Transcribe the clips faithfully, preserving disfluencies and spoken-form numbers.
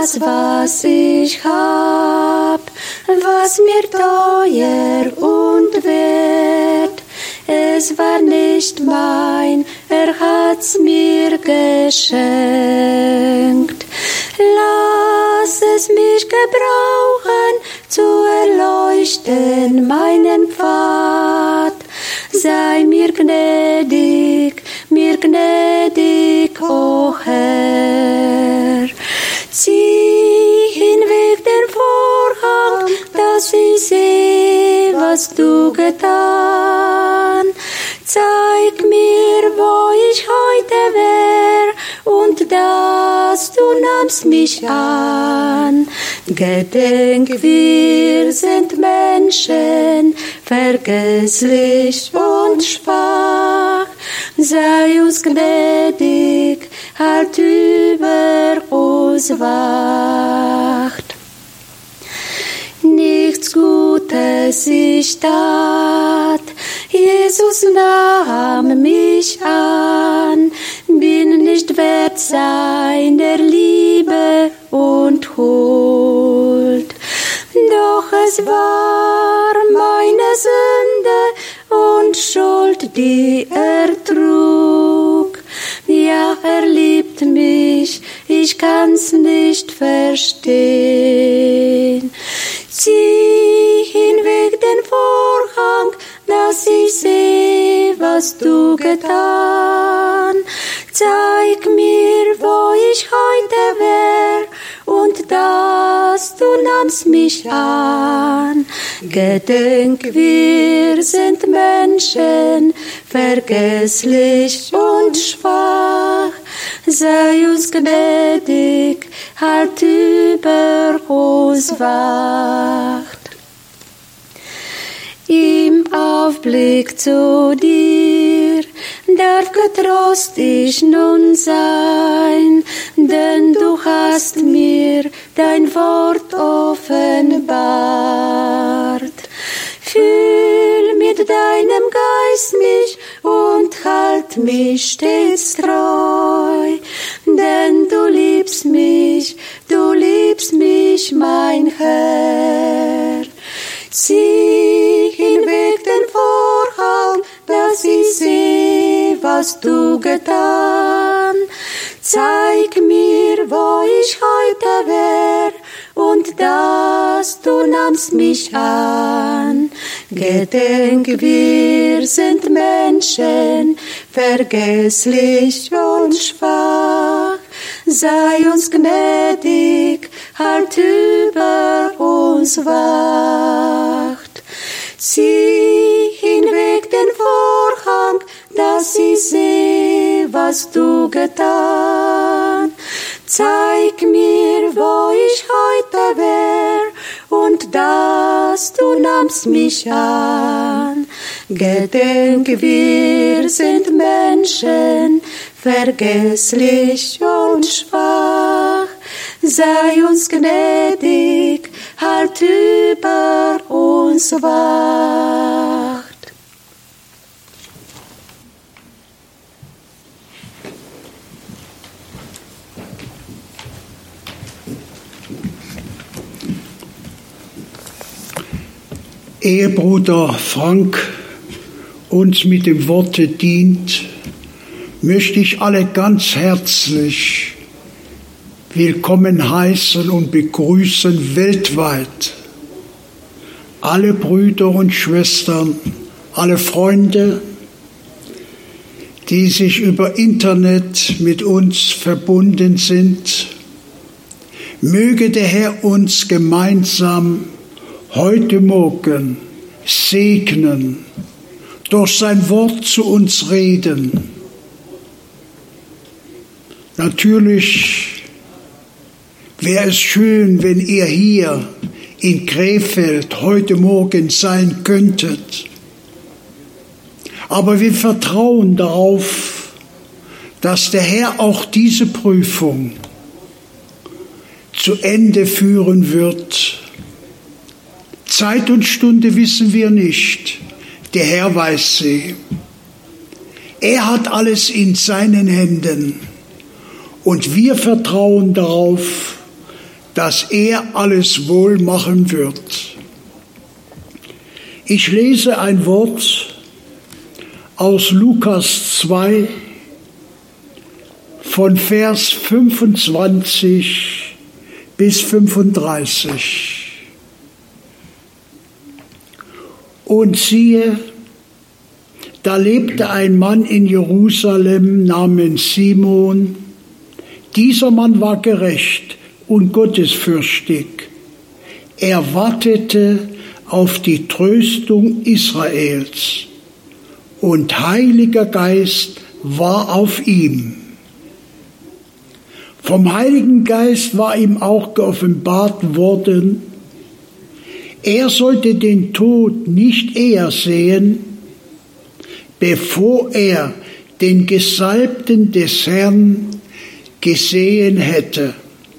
das, was ich hab, was mir teuer und wert. Es war nicht mein, er hat's mir geschenkt. Lass es mich gebrauchen, zu erleuchten meinen Pfad. Sei mir gnädig, mir gnädig, o Herr. Zieh hinweg den Vorhang, dass ich sehe, was du getan. Zeig mir, wo ich heute wär, und dass du nahmst mich an. Gedenk, wir sind Menschen, vergesslich und schwach. Sei uns gnädig, halt über uns wacht. Nichts Gutes ich tat, Jesus nahm mich an, bin nicht wert seiner Liebe und Huld. Doch es war meine Sünde und Schuld, die er trug. Ja, er liebt mich, ich kann's nicht verstehen. Zieh hinweg den Vorhang, dass ich sehe, was du getan. Zeig mir, wo ich heute wär, und dass du nahmst mich an. Gedenk, wir sind Menschen, vergesslich und schwach. Sei uns gnädig, halt über uns wacht. Im Aufblick zu dir darf getrost ich nun sein, denn du hast mir dein Wort offenbart. Fühl mit deinem Geist mich und halt mich stets treu, denn du liebst mich, du liebst mich, mein Herr. Zieh hinweg den Vorhang, dass ich sehe, was du getan. Zeig mir, wo ich heute wär, und dass du nahmst mich an. Gedenk, wir sind Menschen, vergesslich und schwach. Sei uns gnädig, halt über uns wacht. Zieh hinweg den Vorhang, dass ich sehe, was du getan. Zeig mir, wo ich heute wär, und dass du nahmst mich an. Gedenk, wir sind Menschen, vergesslich und schwach. Sei uns gnädig, halt über uns wacht. Ehe Bruder Frank uns mit dem Worte dient, möchte ich alle ganz herzlich willkommen heißen und begrüßen weltweit. Alle Brüder und Schwestern, alle Freunde, die sich über Internet mit uns verbunden sind. Möge der Herr uns gemeinsam heute Morgen segnen, durch sein Wort zu uns reden. Natürlich wäre es schön, wenn ihr hier in Krefeld heute Morgen sein könntet. Aber wir vertrauen darauf, dass der Herr auch diese Prüfung zu Ende führen wird. Zeit und Stunde wissen wir nicht, der Herr weiß sie. Er hat alles in seinen Händen und wir vertrauen darauf, dass er alles wohl machen wird. Ich lese ein Wort aus Lukas zwei von Vers fünfundzwanzig bis fünfunddreißig. Und siehe, da lebte ein Mann in Jerusalem namens Simon. Dieser Mann war gerecht und gottesfürchtig. Er wartete auf die Tröstung Israels, und Heiliger Geist war auf ihm. Vom Heiligen Geist war ihm auch geoffenbart worden, er sollte den Tod nicht eher sehen, bevor er den Gesalbten des Herrn gesehen hätte.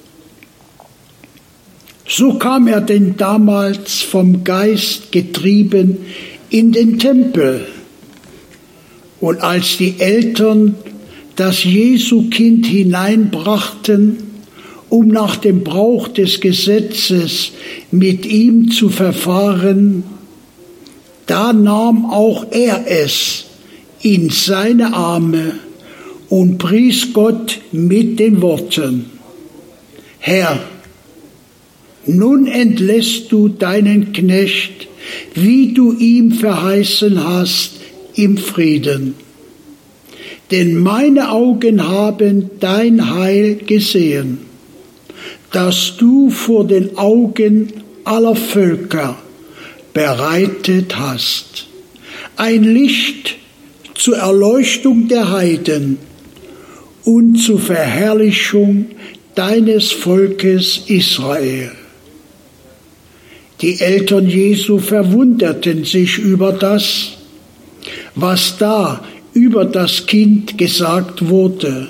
So kam er denn damals vom Geist getrieben in den Tempel. Und als die Eltern das Jesu-Kind hineinbrachten, um nach dem Brauch des Gesetzes mit ihm zu verfahren, da nahm auch er es in seine Arme und pries Gott mit den Worten: Herr, nun entlässt du deinen Knecht, wie du ihm verheißen hast, im Frieden. Denn meine Augen haben dein Heil gesehen, das du vor den Augen aller Völker bereitet hast. Ein Licht zur Erleuchtung der Heiden und zur Verherrlichung deines Volkes Israel. Die Eltern Jesu verwunderten sich über das, was da über das Kind gesagt wurde.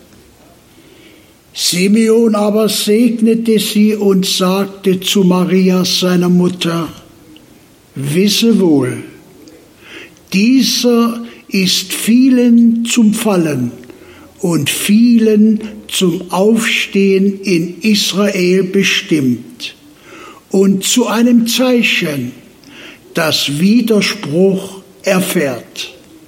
Simeon aber segnete sie und sagte zu Maria, seiner Mutter: Wisse wohl, dieser ist vielen zum Fallen und vielen zum Aufstehen in Israel bestimmt und zu einem Zeichen, das Widerspruch erfährt.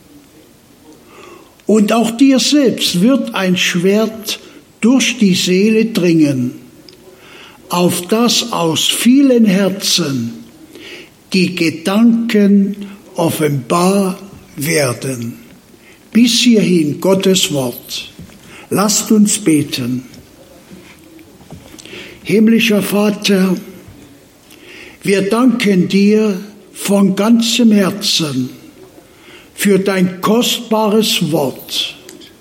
Und auch dir selbst wird ein Schwert durch die Seele dringen, auf das aus vielen Herzen die Gedanken offenbar werden. Bis hierhin Gottes Wort. Lasst uns beten. Himmlischer Vater, wir danken dir von ganzem Herzen für dein kostbares Wort.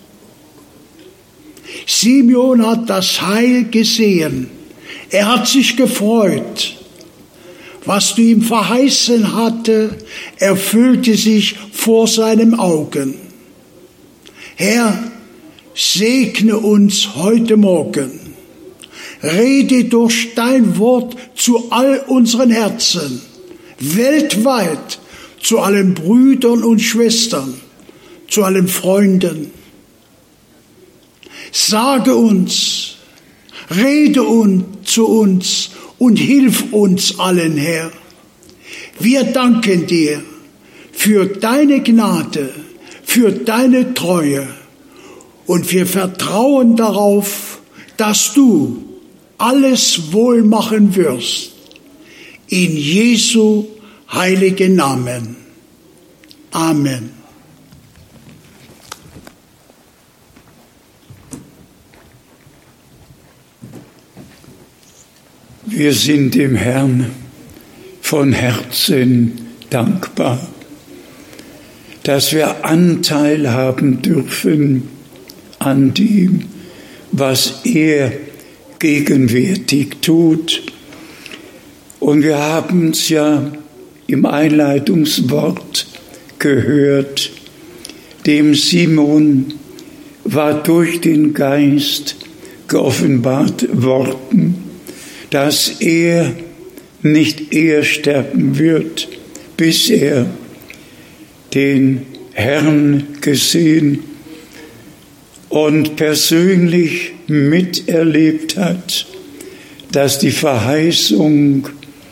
Simeon hat das Heil gesehen. Er hat sich gefreut. Was du ihm verheißen hatte, erfüllte sich vor seinen Augen. Herr, segne uns heute Morgen. Rede durch dein Wort zu all unseren Herzen, weltweit, zu allen Brüdern und Schwestern, zu allen Freunden. Sage uns, rede uns zu uns und hilf uns allen, Herr. Wir danken dir für deine Gnade, für deine Treue und wir vertrauen darauf, dass du alles wohl machen wirst. In Jesu heiligen Namen. Amen. Wir sind dem Herrn von Herzen dankbar, dass wir Anteil haben dürfen an dem, was er gegenwärtig tut. Und wir haben es ja im Einleitungswort gehört, dem Simon war durch den Geist geoffenbart worden, dass er nicht eher sterben wird, bis er den Herrn gesehen und persönlich miterlebt hat, dass die Verheißung,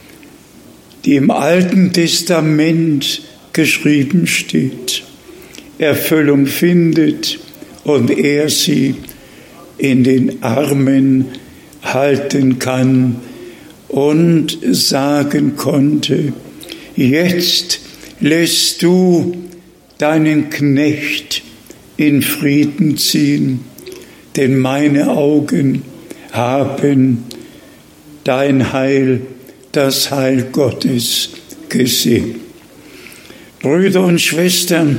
die im Alten Testament geschrieben steht, Erfüllung findet und er sie in den Armen halten kann und sagen konnte: Jetzt lässt du deinen Knecht in Frieden ziehen, denn meine Augen haben dein Heil, das Heil Gottes gesehen. Brüder und Schwestern,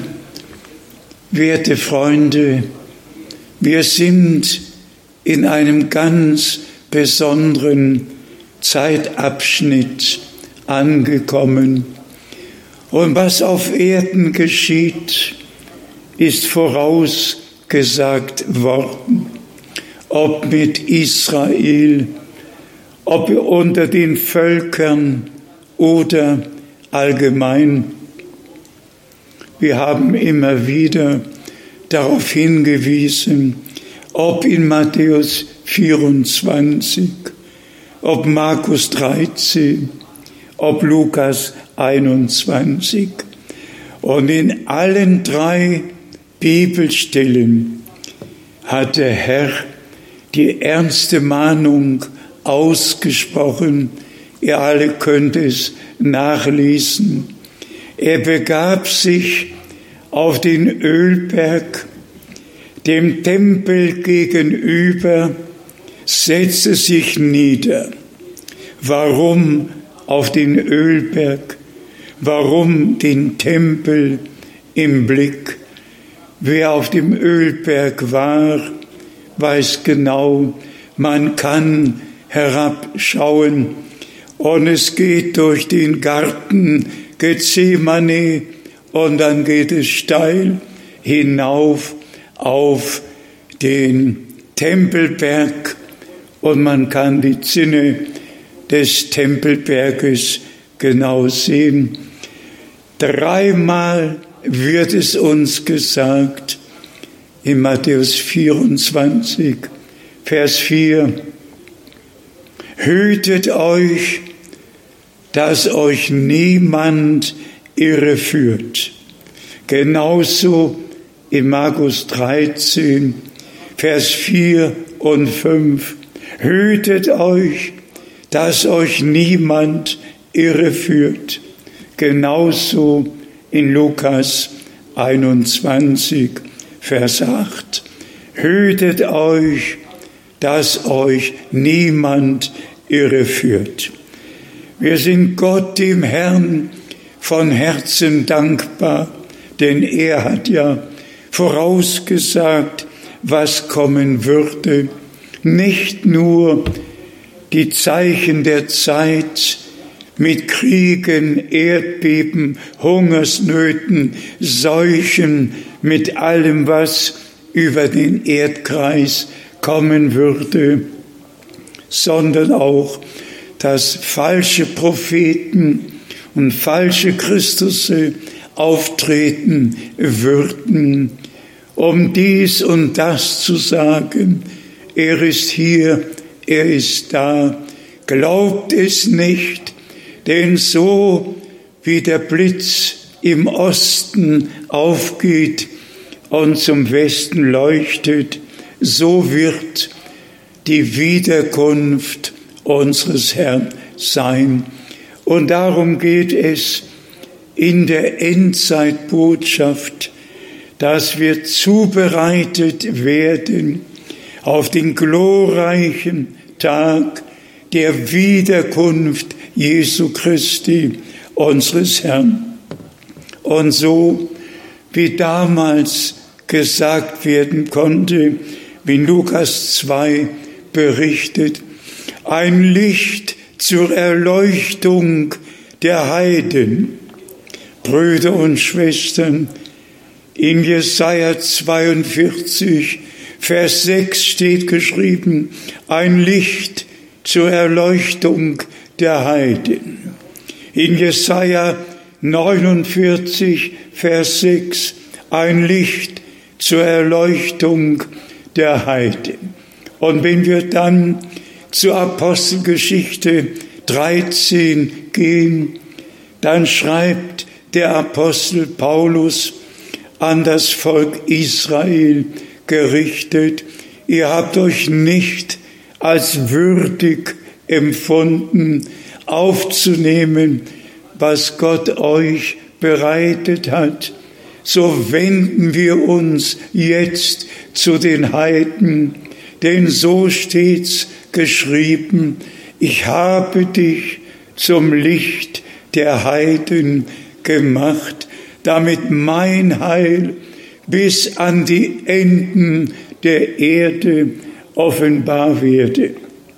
werte Freunde, wir sind in einem ganz besonderen Zeitabschnitt angekommen. Und was auf Erden geschieht, ist vorausgesagt worden. Ob mit Israel, ob unter den Völkern oder allgemein. Wir haben immer wieder darauf hingewiesen, ob in Matthäus vierundzwanzig, ob Markus dreizehn, ob Lukas einundzwanzig. Und in allen drei Bibelstellen hat der Herr die ernste Mahnung ausgesprochen. Ihr alle könnt es nachlesen. Er begab sich auf den Ölberg, dem Tempel gegenüber, setzte sich nieder. Warum auf den Ölberg? Warum den Tempel im Blick? Wer auf dem Ölberg war, weiß genau, man kann herabschauen und es geht durch den Garten Gethsemane und dann geht es steil hinauf auf den Tempelberg und man kann die Zinne des Tempelberges genau sehen. Dreimal wird es uns gesagt in Matthäus vierundzwanzig, Vers vier, hütet euch, dass euch niemand irreführt. Genauso in Markus dreizehn, Vers vier und fünf, hütet euch, dass euch niemand irreführt. Genauso in Lukas einundzwanzig, Vers acht, hütet euch, dass euch niemand irreführt. Wir sind Gott, dem Herrn, von Herzen dankbar, denn er hat ja vorausgesagt, was kommen würde. Nicht nur die Zeichen der Zeit mit Kriegen, Erdbeben, Hungersnöten, Seuchen, mit allem, was über den Erdkreis kommen würde, sondern auch, dass falsche Propheten und falsche Christusse auftreten würden, um dies und das zu sagen. Er ist hier, er ist da. Glaubt es nicht, denn so wie der Blitz im Osten aufgeht und zum Westen leuchtet, so wird die Wiederkunft unseres Herrn sein. Und darum geht es in der Endzeitbotschaft, dass wir zubereitet werden auf den glorreichen Tag der Wiederkunft Jesu Christi, unseres Herrn. Und so wie damals gesagt werden konnte, wie Lukas zwei berichtet, ein Licht zur Erleuchtung der Heiden. Brüder und Schwestern, in Jesaja zweiundvierzig, Vers sechs steht geschrieben, ein Licht zur Erleuchtung der Heiden. In Jesaja neunundvierzig, Vers sechs, ein Licht zur Erleuchtung der Heiden. Und wenn wir dann zur Apostelgeschichte dreizehn gehen, dann schreibt der Apostel Paulus an das Volk Israel gerichtet: Ihr habt euch nicht als würdig empfunden, aufzunehmen, was Gott euch bereitet hat. So wenden wir uns jetzt zu den Heiden, denn so steht's geschrieben: Ich habe dich zum Licht der Heiden gemacht, damit mein Heil bis an die Enden der Erde offenbar werde.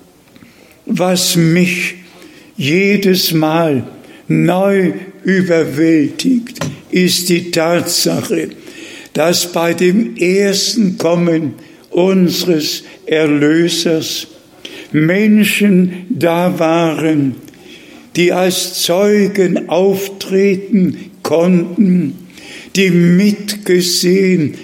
Was mich jedes Mal neu überwältigt, ist die Tatsache, dass bei dem ersten Kommen unseres Erlösers Menschen da waren, die als Zeugen auftreten konnten, die mitgesehen,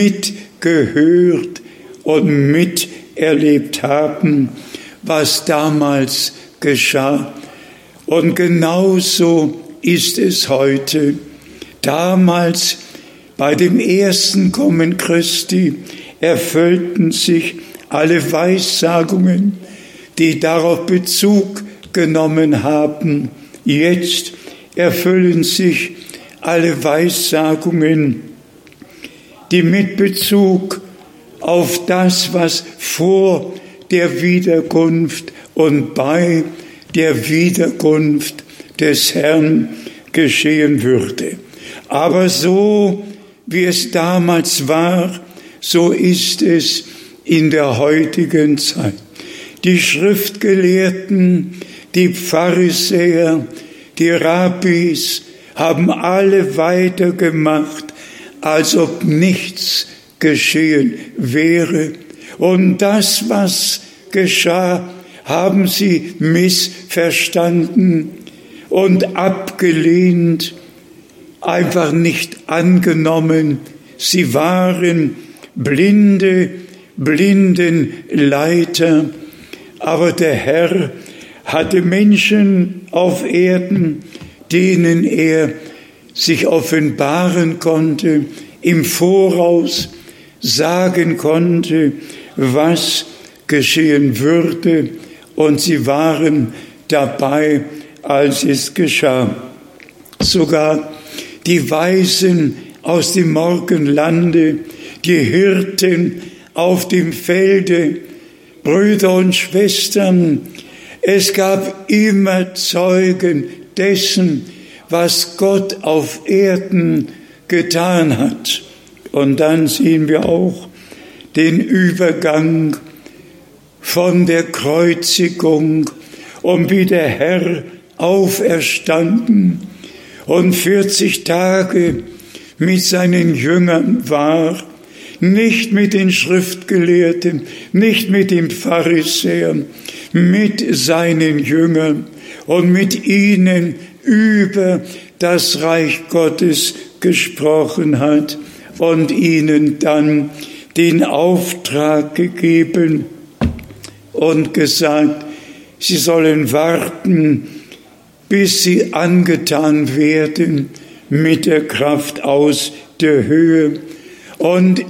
mitgehört und miterlebt haben, was damals geschah. Und genauso ist es heute. Damals, bei dem ersten Kommen Christi, erfüllten sich alle Weissagungen, die darauf Bezug genommen haben. Jetzt erfüllen sich alle Weissagungen, die mit Bezug auf das, was vor der Wiederkunft und bei der Wiederkunft des Herrn geschehen würde. Aber so, wie es damals war, so ist es in der heutigen Zeit. Die Schriftgelehrten, die Pharisäer, die Rabbis haben alle weitergemacht, als ob nichts geschehen wäre. Und das, was geschah, haben sie missverstanden und abgelehnt, einfach nicht angenommen. Sie waren blinde, Blindenleiter, aber der Herr hatte Menschen auf Erden, denen er sich offenbaren konnte, im Voraus sagen konnte, was geschehen würde, und sie waren dabei, als es geschah. Sogar die Weisen aus dem Morgenlande, die Hirten auf dem Felde, Brüder und Schwestern, es gab immer Zeugen dessen, was Gott auf Erden getan hat. Und dann sehen wir auch den Übergang von der Kreuzigung und wie der Herr auferstanden und vierzig Tage mit seinen Jüngern war, nicht mit den Schriftgelehrten, nicht mit den Pharisäern, mit seinen Jüngern und mit ihnen über das Reich Gottes gesprochen hat und ihnen dann den Auftrag gegeben und gesagt, sie sollen warten, bis sie angetan werden mit der Kraft aus der Höhe. Und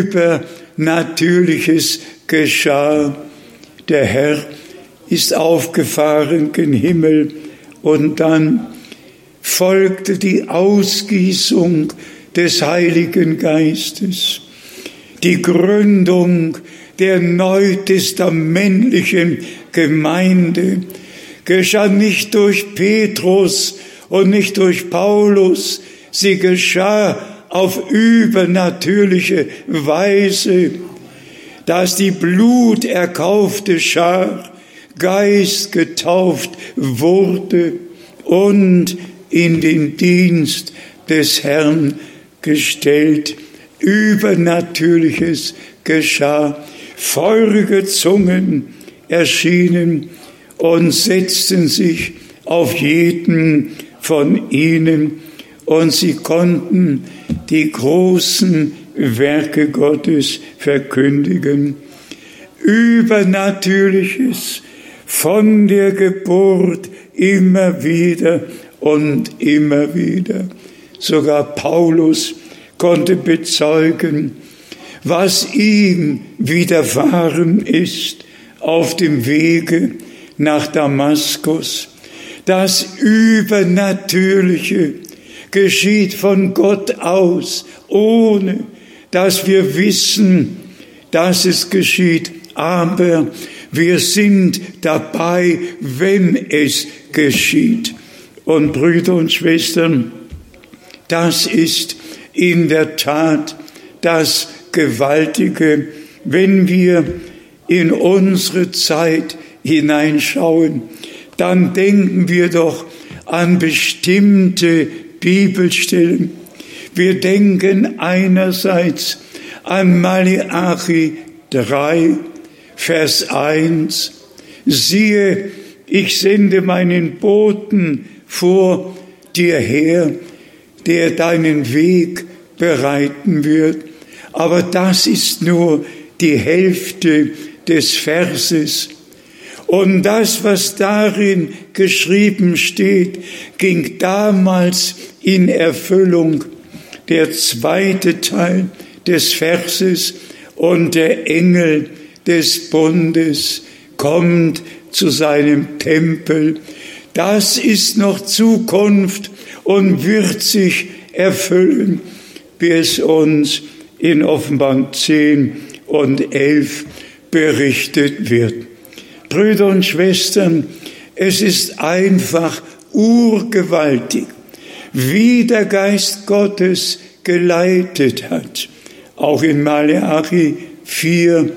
Übernatürliches geschah. Der Herr ist aufgefahren gen Himmel und dann folgte die Ausgießung des Heiligen Geistes, die Gründung der neutestamentlichen Gemeinde geschah nicht durch Petrus und nicht durch Paulus, sie geschah auf übernatürliche Weise, dass die bluterkaufte Schar Geist getauft wurde und in den Dienst des Herrn gestellt. Übernatürliches geschah. Feurige Zungen erschienen und setzten sich auf jeden von ihnen, und sie konnten die großen Werke Gottes verkündigen. Übernatürliches von der Geburt immer wieder und immer wieder. Sogar Paulus konnte bezeugen, was ihm widerfahren ist auf dem Wege nach Damaskus. Das Übernatürliche geschieht von Gott aus, ohne dass wir wissen, dass es geschieht. Aber wir sind dabei, wenn es geschieht. Und Brüder und Schwestern, das ist in der Tat das Gewaltige, wenn wir in unsere Zeit hineinschauen, dann denken wir doch an bestimmte Bibelstellen. Wir denken einerseits an Maleachi drei, Vers eins. Siehe, ich sende meinen Boten vor dir her, der deinen Weg bereiten wird. Aber das ist nur die Hälfte des Verses. Und das, was darin geschrieben steht, ging damals in Erfüllung. Der zweite Teil des Verses: und der Engel des Bundes kommt zu seinem Tempel. Das ist noch Zukunft und wird sich erfüllen, wie es uns in Offenbarung zehn und elf berichtet wird. Brüder und Schwestern, es ist einfach urgewaltig, wie der Geist Gottes geleitet hat. Auch in Maleachi vier,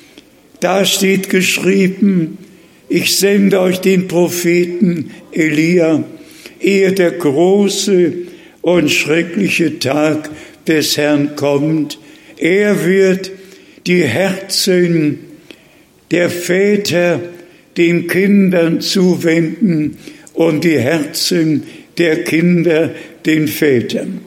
da steht geschrieben: Ich sende euch den Propheten Elia, ehe der große und schreckliche Tag des Herrn kommt. Er wird die Herzen der Väter den Kindern zuwenden und die Herzen der Kinder den Vätern.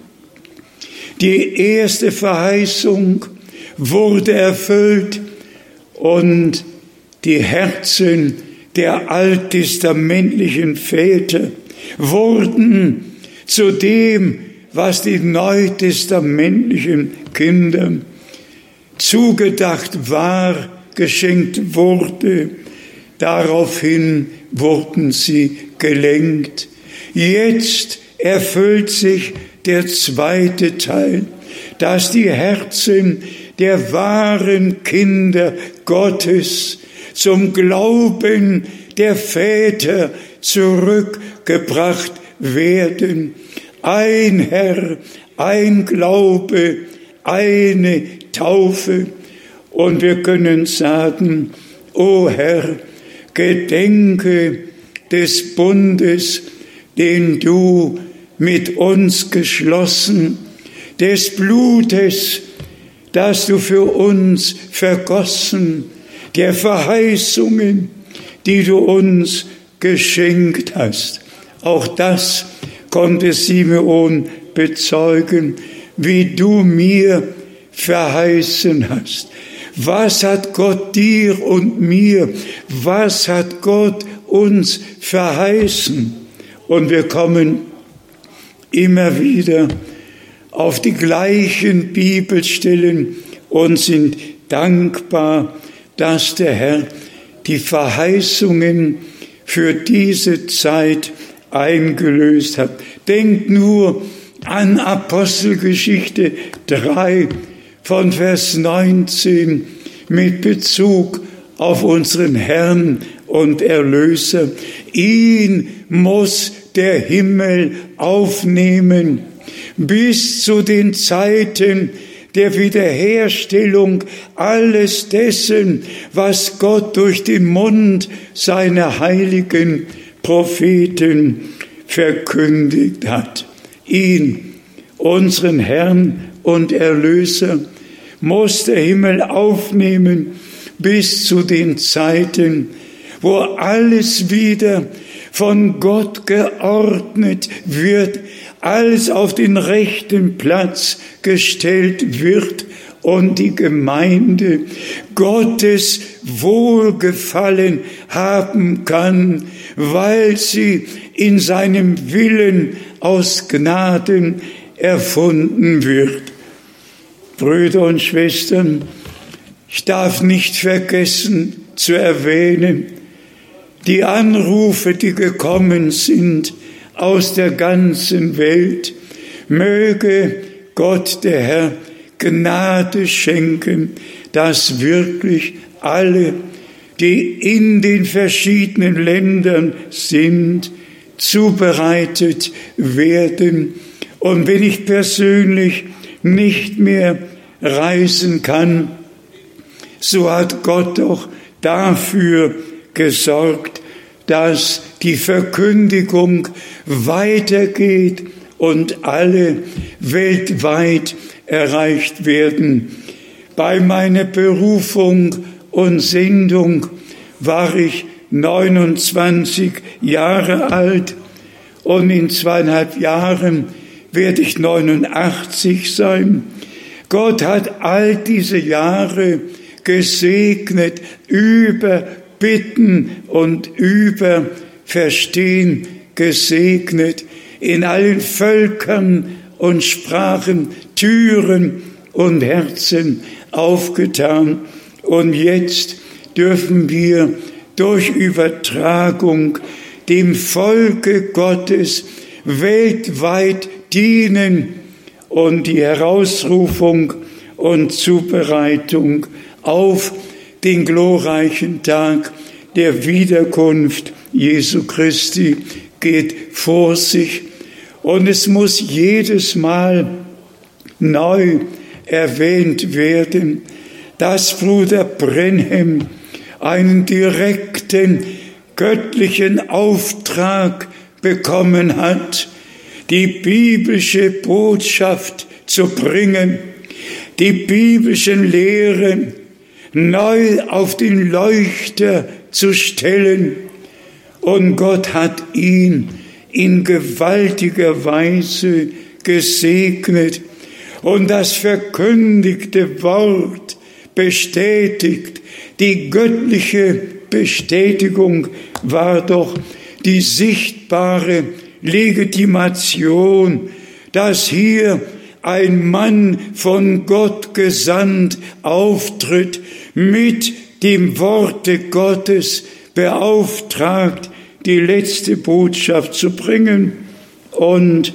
Die erste Verheißung wurde erfüllt und die Herzen der alttestamentlichen Väter wurden zu dem, was die neutestamentlichen Kinder zugedacht war, geschenkt wurde. Daraufhin wurden sie gelenkt. Jetzt erfüllt sich der zweite Teil, dass die Herzen der wahren Kinder Gottes zum Glauben der Väter zurückgebracht werden. Ein Herr, ein Glaube, eine Taufe. Und wir können sagen: O Herr, gedenke des Bundes, den du mit uns geschlossen, des Blutes, das du für uns vergossen, der Verheißungen, die du uns geschenkt hast. Auch das konnte Simeon bezeugen, wie du mir verheißen hast. Was hat Gott dir und mir, was hat Gott uns verheißen? Und wir kommen immer wieder auf die gleichen Bibelstellen und sind dankbar, dass der Herr die Verheißungen für diese Zeit eingelöst hat. Denkt nur an Apostelgeschichte drei von Vers neunzehn mit Bezug auf unseren Herrn und Erlöser. Ihn muss der Himmel aufnehmen bis zu den Zeiten der Wiederherstellung alles dessen, was Gott durch den Mund seiner heiligen Propheten verkündigt hat. Ihn, unseren Herrn und Erlöser, muss der Himmel aufnehmen bis zu den Zeiten, wo alles wieder von Gott geordnet wird, alles auf den rechten Platz gestellt wird und die Gemeinde Gottes Wohlgefallen haben kann, weil sie in seinem Willen aus Gnaden erfunden wird. Brüder und Schwestern, ich darf nicht vergessen zu erwähnen, die Anrufe, die gekommen sind aus der ganzen Welt. Möge Gott, der Herr, Gnade schenken, dass wirklich alle, die in den verschiedenen Ländern sind, zubereitet werden. Und wenn ich persönlich nicht mehr reisen kann, so hat Gott doch dafür gesorgt, dass die Verkündigung weitergeht und alle weltweit erreicht werden. Bei meiner Berufung und Sendung war ich neunundzwanzig Jahre alt und in zweieinhalb Jahren werde ich neunundachtzig sein. Gott hat all diese Jahre gesegnet über Bitten und über Verstehen gesegnet, in allen Völkern und Sprachen Türen und Herzen aufgetan. Und jetzt dürfen wir durch Übertragung dem Volke Gottes weltweit dienen und die Herausrufung und Zubereitung auf den glorreichen Tag der Wiederkunft Jesu Christi geht vor sich. Und es muss jedes Mal neu erwähnt werden, dass Bruder Branham einen direkten göttlichen Auftrag bekommen hat, die biblische Botschaft zu bringen, die biblischen Lehren neu auf den Leuchter zu stellen. Und Gott hat ihn in gewaltiger Weise gesegnet und das verkündigte Wort bestätigt. Die göttliche Bestätigung war doch die sichtbare Legitimation, dass hier ein Mann von Gott gesandt auftritt, mit dem Worte Gottes beauftragt, die letzte Botschaft zu bringen. Und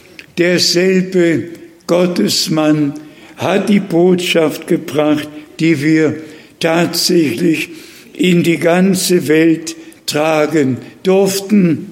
derselbe Gottesmann hat die Botschaft gebracht, die wir tatsächlich in die ganze Welt tragen durften.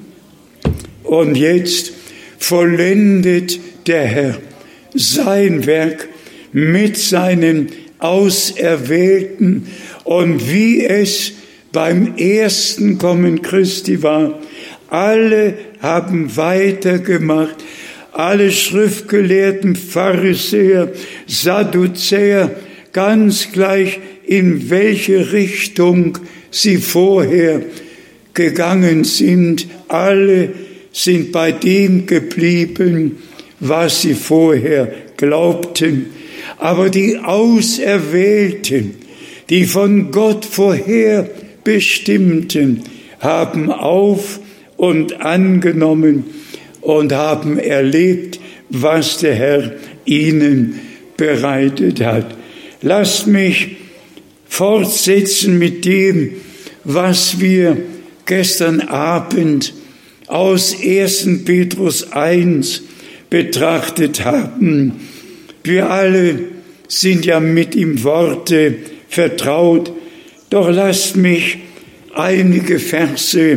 Und jetzt vollendet der Herr sein Werk mit seinen Auserwählten. Und wie es beim ersten Kommen Christi war, alle haben weitergemacht, alle Schriftgelehrten, Pharisäer, Sadduzäer, ganz gleich in welche Richtung sie vorher gegangen sind, alle sind bei dem geblieben, was sie vorher glaubten. Aber die Auserwählten, die von Gott vorher bestimmten, haben auf und angenommen und haben erlebt, was der Herr ihnen bereitet hat. Lasst mich fortsetzen mit dem, was wir gestern Abend aus ersten Petrus eins betrachtet haben. Wir alle sind ja mit dem Worte vertraut, doch lasst mich einige Verse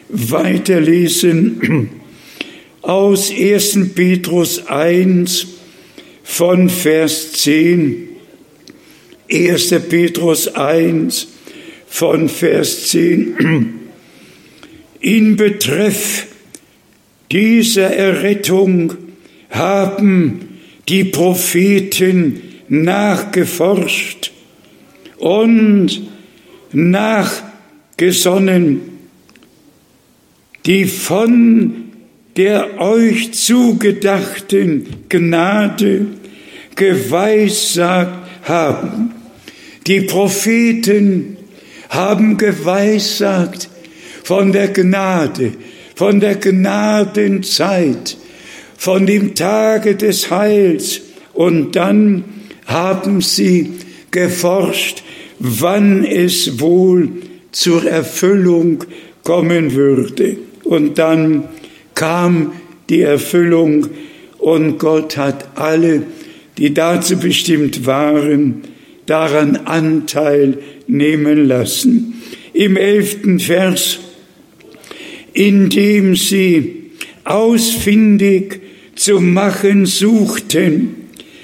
weiterlesen aus ersten Petrus eins von Vers zehn. erster Petrus eins von Vers zehn. In Betreff dieser Errettung haben die Propheten nachgeforscht und nachgesonnen, die von der euch zugedachten Gnade geweissagt haben. Die Propheten haben geweissagt von der Gnade, von der Gnadenzeit, von dem Tage des Heils. Und dann haben sie geforscht, wann es wohl zur Erfüllung kommen würde. Und dann kam die Erfüllung und Gott hat alle, die dazu bestimmt waren, daran Anteil nehmen lassen. Im elften Vers, indem sie ausfindig zu machen suchten,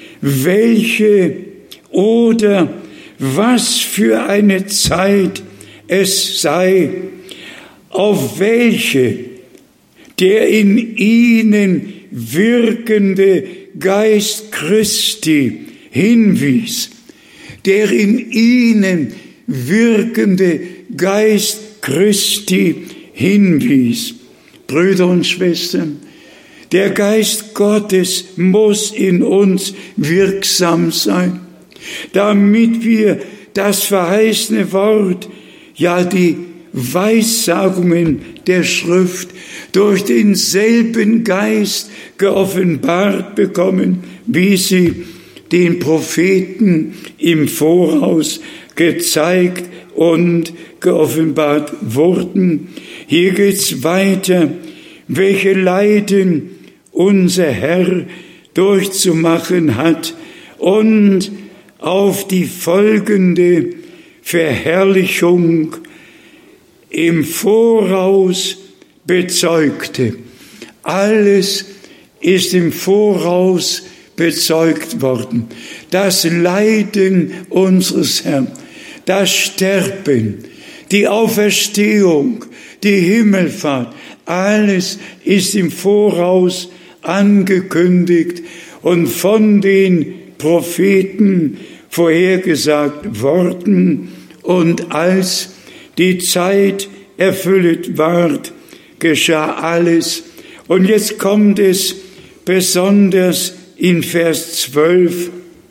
welche oder was für eine Zeit es sei, auf welche der in ihnen wirkende Geist Christi hinwies, der in ihnen wirkende Geist Christi hinwies. Brüder und Schwestern, der Geist Gottes muss in uns wirksam sein, damit wir das verheißene Wort, ja die Weissagungen der Schrift durch denselben Geist geoffenbart bekommen, wie sie den Propheten im Voraus gezeigt und geoffenbart wurden. Hier geht's weiter, welche Leiden unser Herr durchzumachen hat und auf die folgende Verherrlichung im Voraus bezeugte. Alles ist im Voraus bezeugt worden. Das Leiden unseres Herrn, das Sterben, die Auferstehung, die Himmelfahrt, alles ist im Voraus angekündigt und von den Propheten vorhergesagt worden. Und als die Zeit erfüllt ward, geschah alles. Und jetzt kommt es besonders in Vers zwölf.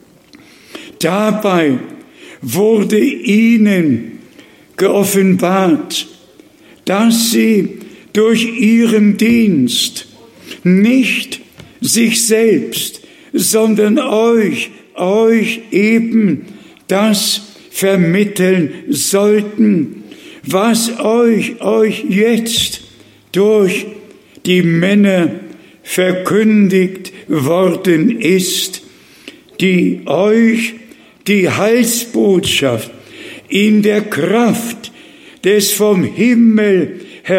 Dabei wurde ihnen geoffenbart, dass sie durch ihren Dienst nicht sich selbst, sondern euch, euch eben das vermitteln sollten, was euch, euch jetzt durch die Männer verkündigt worden ist, die euch die Heilsbotschaft in der Kraft des vom Himmel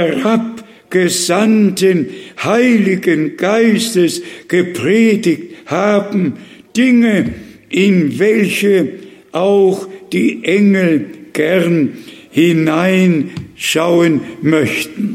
herabgesandten Heiligen Geistes gepredigt haben, Dinge, in welche auch die Engel gern hineinschauen möchten.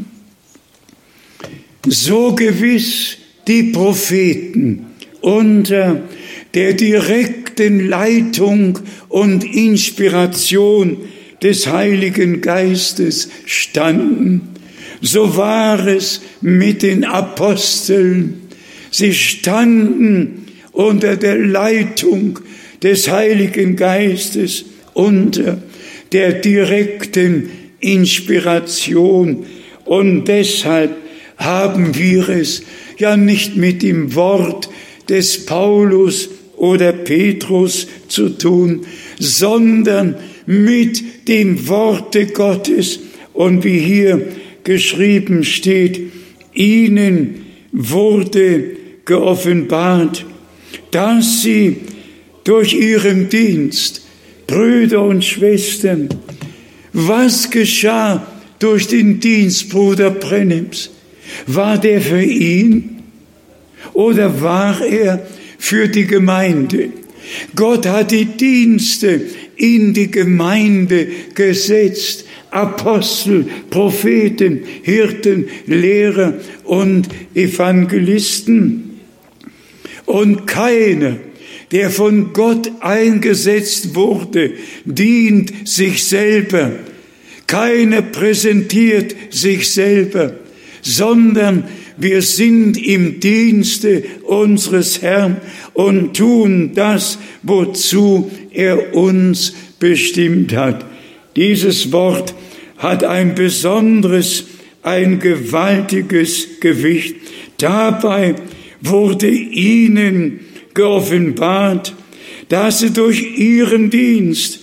So gewiss die Propheten unter der direkten Leitung und Inspiration des Heiligen Geistes standen, so war es mit den Aposteln. Sie standen unter der Leitung des Heiligen Geistes, unter der direkten Inspiration. Und deshalb haben wir es ja nicht mit dem Wort des Paulus oder Petrus zu tun, sondern mit dem Worte Gottes. Und wie hier geschrieben steht, ihnen wurde geoffenbart, dass sie durch ihren Dienst, Brüder und Schwestern, was geschah durch den Dienst Bruder Brennims? War der für ihn oder war er für die Gemeinde? Gott hat die Dienste in die Gemeinde gesetzt. Apostel, Propheten, Hirten, Lehrer und Evangelisten. Und keiner, der von Gott eingesetzt wurde, dient sich selber. Keiner präsentiert sich selber, sondern wir sind im Dienste unseres Herrn und tun das, wozu er uns bestimmt hat. Dieses Wort hat ein besonderes, ein gewaltiges Gewicht. Dabei wurde ihnen geoffenbart, dass sie durch ihren Dienst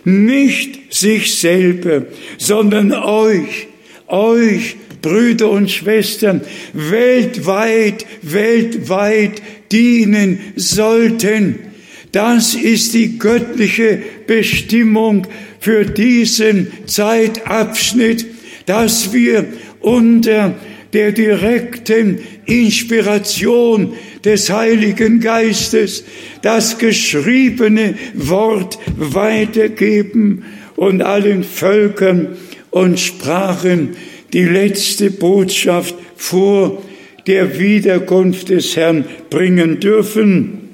nicht sich selber, sondern euch, euch, Brüder und Schwestern, weltweit, weltweit dienen sollten. Das ist die göttliche Bestimmung für diesen Zeitabschnitt, dass wir unter der direkten Inspiration des Heiligen Geistes das geschriebene Wort weitergeben und allen Völkern und Sprachen die letzte Botschaft vor der Wiederkunft des Herrn bringen dürfen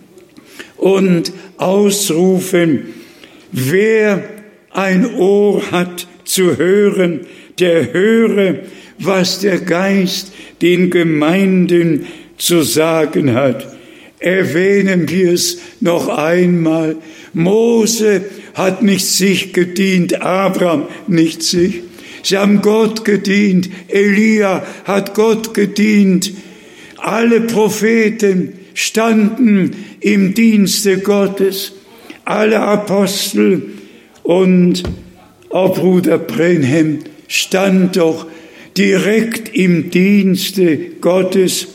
und ausrufen: Wer ein Ohr hat zu hören, der höre, was der Geist den Gemeinden zu sagen hat. Erwähnen wir es noch einmal. Mose hat nicht sich gedient, Abraham nicht sich. Sie haben Gott gedient, Elia hat Gott gedient. Alle Propheten standen im Dienste Gottes, alle Apostel, und auch Bruder Brenhem stand doch direkt im Dienste Gottes,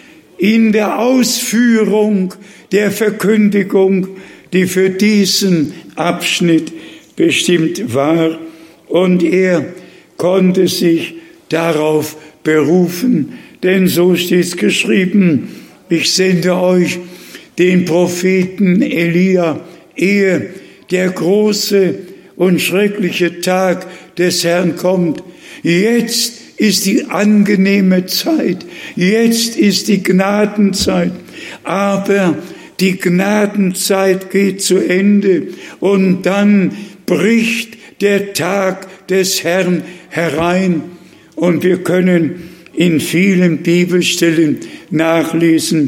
in der Ausführung der Verkündigung, die für diesen Abschnitt bestimmt war. Und er konnte sich darauf berufen, denn so steht es geschrieben: Ich sende euch den Propheten Elia, ehe der große und schreckliche Tag des Herrn kommt. Jetzt ist die angenehme Zeit, jetzt ist die Gnadenzeit, aber die Gnadenzeit geht zu Ende und dann bricht der Tag des Herrn herein. Und wir können in vielen Bibelstellen nachlesen,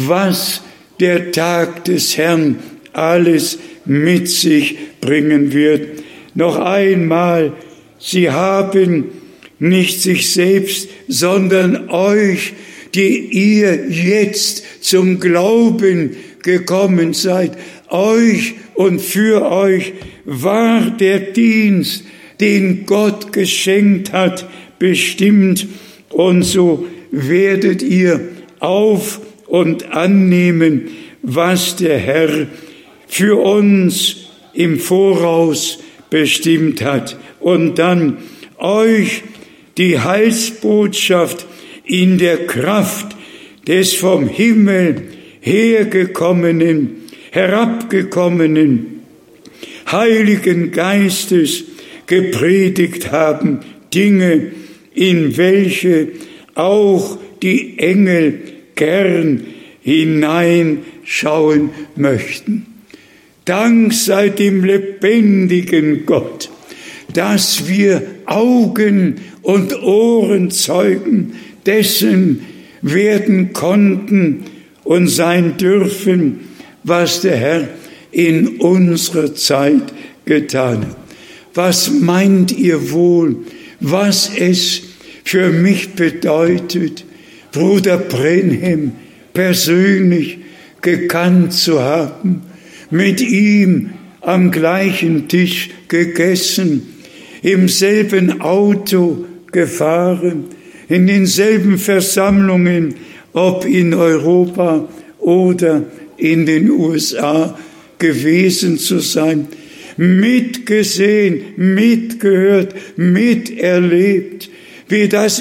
was der Tag des Herrn alles mit sich bringen wird. Noch einmal, sie haben nicht sich selbst, sondern euch, die ihr jetzt zum Glauben gekommen seid, euch und für euch war der Dienst, den Gott geschenkt hat, bestimmt, und so werdet ihr auf und annehmen, was der Herr für uns im Voraus bestimmt hat, und dann euch die Heilsbotschaft in der Kraft des vom Himmel hergekommenen, herabgekommenen Heiligen Geistes gepredigt haben, Dinge, in welche auch die Engel gern hineinschauen möchten. Dank sei dem lebendigen Gott, dass wir Augen und Ohrenzeugen dessen werden konnten und sein dürfen, was der Herr in unserer Zeit getan hat. Was meint ihr wohl, was es für mich bedeutet, Bruder Brenhem persönlich gekannt zu haben, mit ihm am gleichen Tisch gegessen, im selben Auto gefahren, in denselben Versammlungen, ob in Europa oder in den U S A gewesen zu sein, mitgesehen, mitgehört, miterlebt, wie das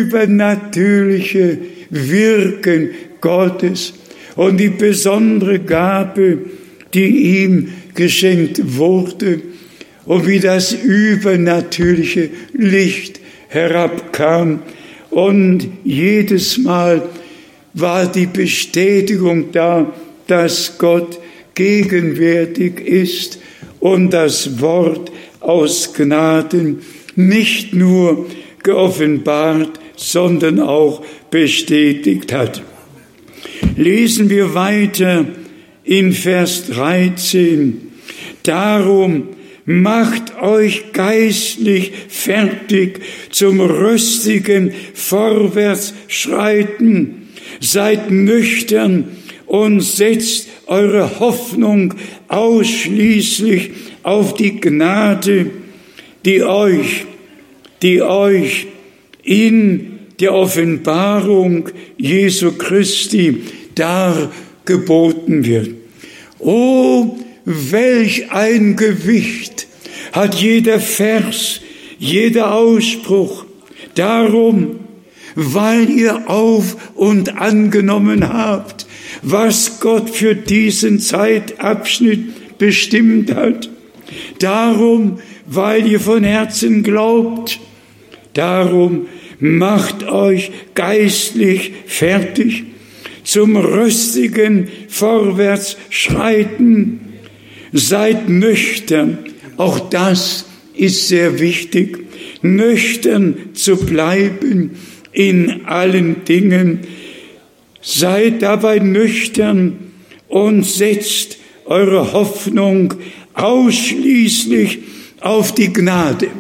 übernatürliche Wirken Gottes und die besondere Gabe, die ihm geschenkt wurde, und wie das übernatürliche Licht herabkam. Und jedes Mal war die Bestätigung da, dass Gott gegenwärtig ist und das Wort aus Gnaden nicht nur geoffenbart, sondern auch bestätigt hat. Lesen wir weiter in Vers dreizehn. Darum macht euch geistlich fertig zum rüstigen Vorwärtsschreiten. Seid nüchtern und setzt eure Hoffnung ausschließlich auf die Gnade, die euch, die euch in der Offenbarung Jesu Christi dargeboten wird. Oh, welch ein Gewicht hat jeder Vers, jeder Ausspruch. Darum, weil ihr auf und angenommen habt, was Gott für diesen Zeitabschnitt bestimmt hat. Darum, weil ihr von Herzen glaubt. Darum macht euch geistlich fertig zum rüstigen Vorwärtsschreiten. Seid nüchtern. Auch das ist sehr wichtig, nüchtern zu bleiben in allen Dingen. Seid dabei nüchtern und setzt eure Hoffnung ausschließlich auf die Gnade.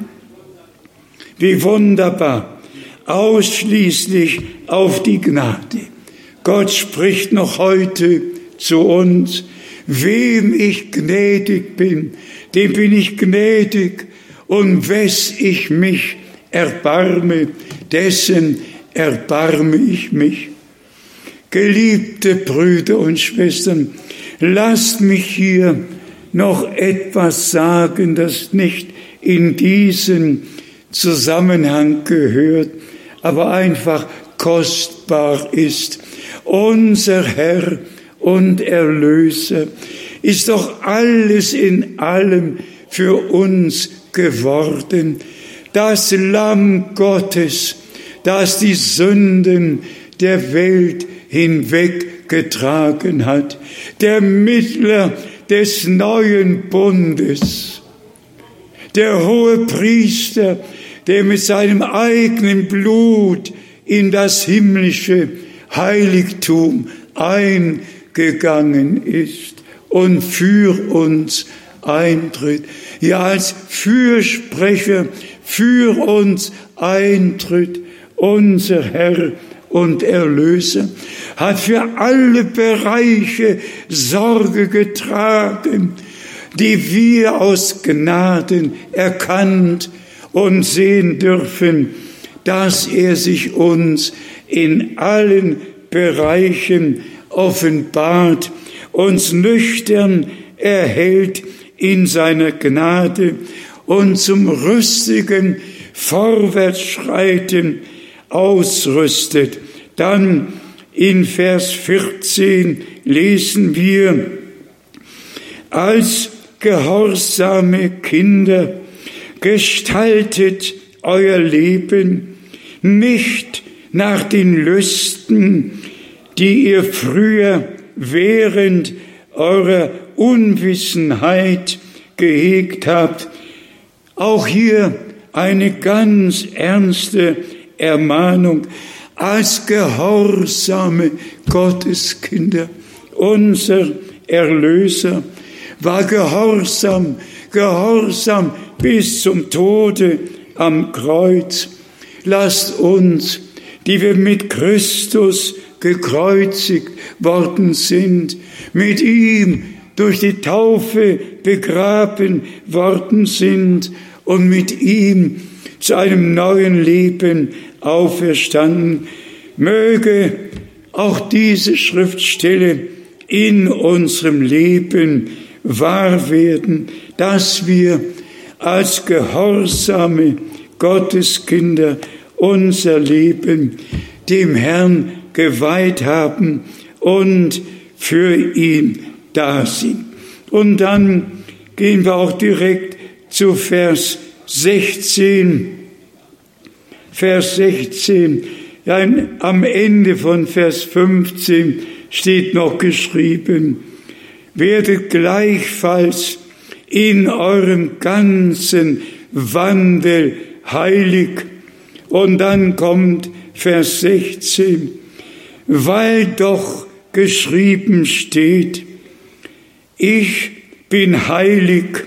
Wie wunderbar, ausschließlich auf die Gnade. Gott spricht noch heute zu uns: Wem ich gnädig bin, dem bin ich gnädig, und wes ich mich erbarme, dessen erbarme ich mich. Geliebte Brüder und Schwestern, lasst mich hier noch etwas sagen, das nicht in diesen Zusammenhang gehört, aber einfach kostbar ist. Unser Herr und Erlöser ist doch alles in allem für uns geworden. Das Lamm Gottes, das die Sünden der Welt hinweggetragen hat. Der Mittler des neuen Bundes. Der hohe Priester, der mit seinem eigenen Blut in das himmlische Heiligtum eingegangen ist und für uns eintritt. Ja, als Fürsprecher für uns eintritt. Unser Herr und Erlöser hat für alle Bereiche Sorge getragen, die wir aus Gnaden erkannt und sehen dürfen, dass er sich uns in allen Bereichen offenbart, uns nüchtern erhält in seiner Gnade und zum rüstigen Vorwärtsschreiten ausrüstet. Dann in Vers vierzehn lesen wir: Als gehorsame Kinder gestaltet euer Leben nicht nach den Lüsten, die ihr früher während eurer Unwissenheit gehegt habt. Auch hier eine ganz ernste Ermahnung. Als gehorsame Gotteskinder, unser Erlöser war gehorsam, gehorsam bis zum Tode am Kreuz. Lasst uns, die wir mit Christus gekreuzigt worden sind, mit ihm durch die Taufe begraben worden sind und mit ihm zu einem neuen Leben auferstanden, möge auch diese Schriftstelle in unserem Leben wahr werden, dass wir als gehorsame Gotteskinder unser Leben dem Herrn geweiht haben und für ihn da sind. Und dann gehen wir auch direkt zu Vers sechzehn. Vers sechzehn, ja, am Ende von Vers fünfzehn steht noch geschrieben: Werdet gleichfalls in eurem ganzen Wandel heilig. Und dann kommt Vers sechzehn, weil doch geschrieben steht, ich bin heilig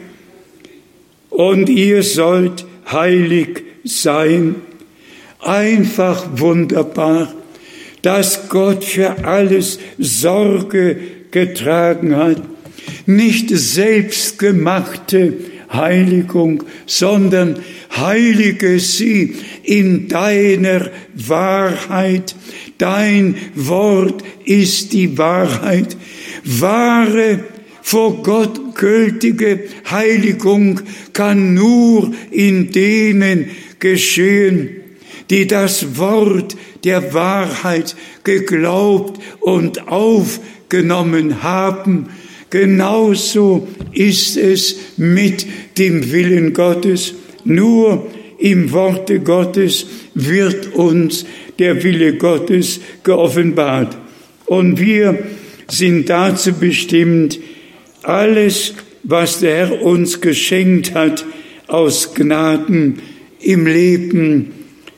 und ihr sollt heilig sein. Einfach wunderbar, dass Gott für alles Sorge getragen hat. Nicht selbstgemachte Heiligung, sondern heilige sie in deiner Wahrheit. Dein Wort ist die Wahrheit. Wahre, vor Gott gültige Heiligung kann nur in denen geschehen, die das Wort der Wahrheit geglaubt und aufgenommen haben. Genauso ist es mit dem Willen Gottes. Nur im Worte Gottes wird uns der Wille Gottes geoffenbart. Und wir sind dazu bestimmt, alles, was der Herr uns geschenkt hat, aus Gnaden im Leben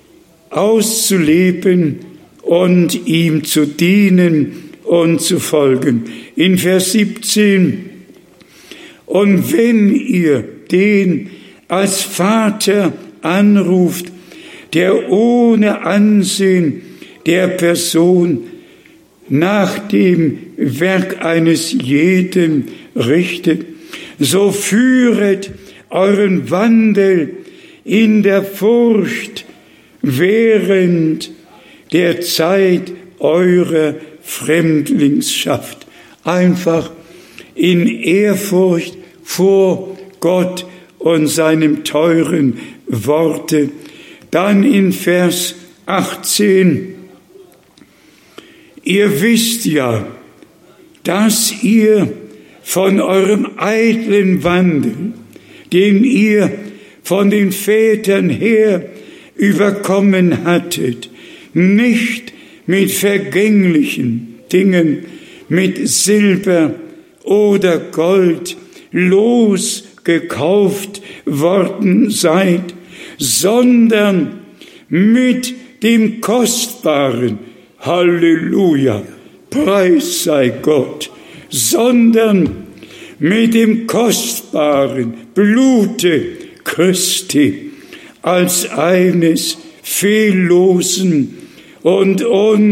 auszuleben und ihm zu dienen und zu folgen. In Vers siebzehn, und wenn ihr den als Vater anruft, der ohne Ansehen der Person nach dem Werk eines jeden richtet, so führet euren Wandel in der Furcht während der Zeit eurer Fremdlingsschaft. Einfach in Ehrfurcht vor Gott und seinem teuren Worte. Dann in Vers achtzehn, ihr wisst ja, dass ihr von eurem eitlen Wandel, den ihr von den Vätern her überkommen hattet, nicht mit vergänglichen Dingen, mit Silber oder Gold losgekauft worden seid, sondern mit dem Kostbaren, Halleluja, Preis sei Gott, sondern mit dem kostbaren Blute Christi als eines fehllosen und